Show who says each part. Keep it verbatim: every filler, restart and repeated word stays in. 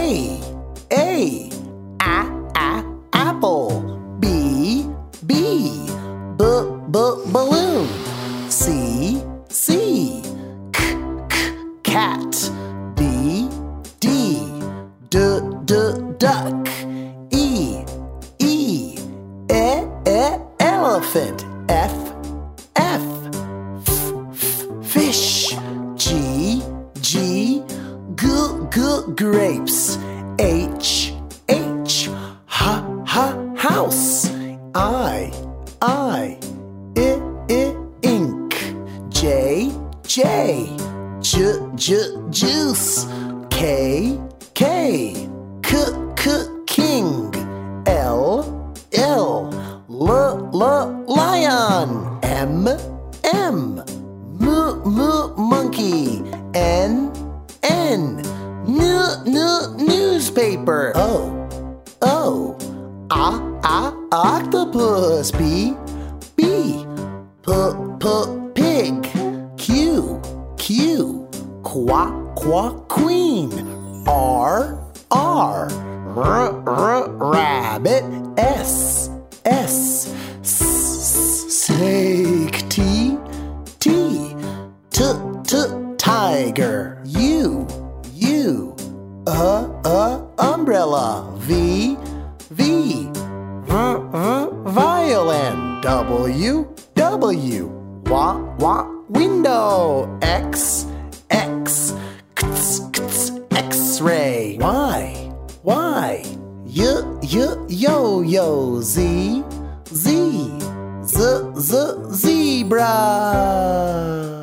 Speaker 1: A, A, A, A, apple. B, B, B, B, balloon. C, C, K, K, cat. D, D, D, D, duck. E, E, E, E, elephant. F, F, F, F, fish. G, G, G, G, grapes. H, H, H, H, house. I, I, I, I, ink. J, J, J, J, juice. K, K, K, K, king. L, L, L, L, lion. M, M, M, M, monkey. N, N, N, N, newspaper. O, O, A, A, octopus. B, B, P, P, pig. Q, Q, Qua, Qua, queen. R, R, R, R, rabbit. S, S, S, snake. T, T, T, T, tiger. U, U, uh, uh, umbrella. V, V, V, V, violin. W, W, Wa, Wa, window. X, X, X, X, X-ray. Y, Y, Y, Y, yo-yo. Z, Z, Z, Z, zebra.